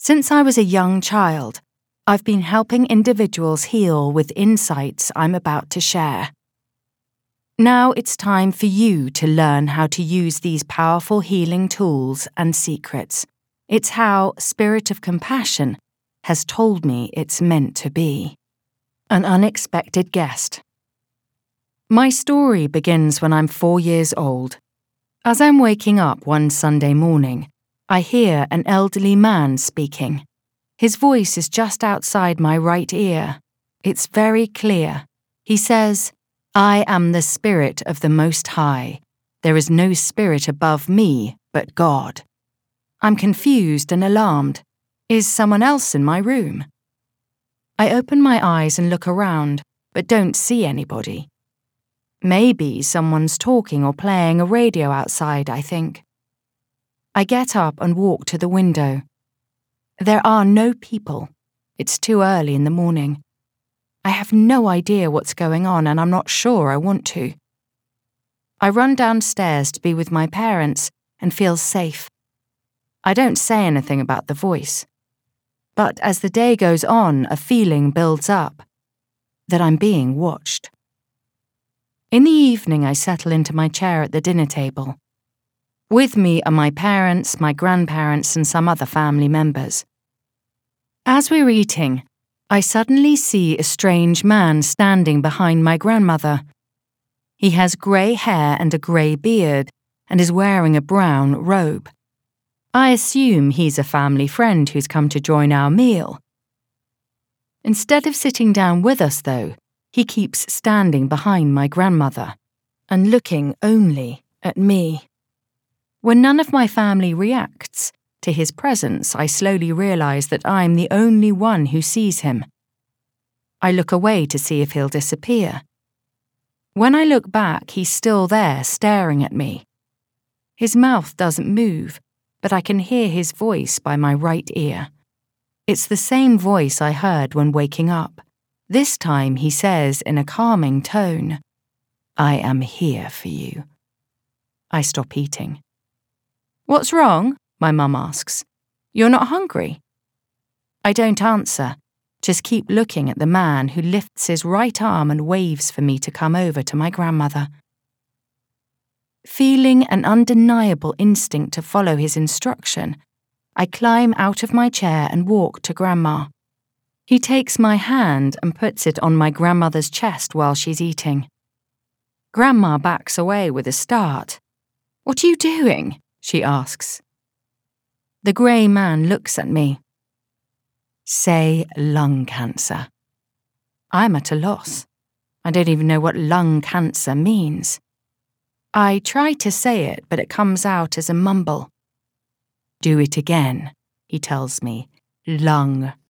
Since I was a young child, I've been helping individuals heal with insights I'm about to share. Now it's time for you to learn how to use these powerful healing tools and secrets. It's how Spirit of Compassion has told me it's meant to be. An unexpected guest. My story begins when I'm 4 years old. As I'm waking up one Sunday morning, I hear an elderly man speaking. His voice is just outside my right ear. It's very clear. He says, "I am the Spirit of the Most High. There is no spirit above me but God." I'm confused and alarmed. Is someone else in my room? I open my eyes and look around, but don't see anybody. Maybe someone's talking or playing a radio outside, I think. I get up and walk to the window. There are no people. It's too early in the morning. I have no idea what's going on, and I'm not sure I want to. I run downstairs to be with my parents and feel safe. I don't say anything about the voice. But as the day goes on, a feeling builds up that I'm being watched. In the evening, I settle into my chair at the dinner table. With me are my parents, my grandparents, and some other family members. As we're eating, I suddenly see a strange man standing behind my grandmother. He has grey hair and a grey beard and is wearing a brown robe. I assume he's a family friend who's come to join our meal. Instead of sitting down with us, though, he keeps standing behind my grandmother and looking only at me. When none of my family reacts to his presence, I slowly realize that I'm the only one who sees him. I look away to see if he'll disappear. When I look back, he's still there, staring at me. His mouth doesn't move, but I can hear his voice by my right ear. It's the same voice I heard when waking up. This time he says in a calming tone, "I am here for you." I stop eating. "What's wrong?" my mum asks. "You're not hungry?" I don't answer, just keep looking at the man who lifts his right arm and waves for me to come over to my grandmother. Feeling an undeniable instinct to follow his instruction, I climb out of my chair and walk to Grandma. He takes my hand and puts it on my grandmother's chest while she's eating. Grandma backs away with a start. "What are you doing?" she asks. The grey man looks at me. "Say lung cancer." I'm at a loss. I don't even know what lung cancer means. I try to say it, but it comes out as a mumble. "Do it again," he tells me. "Lung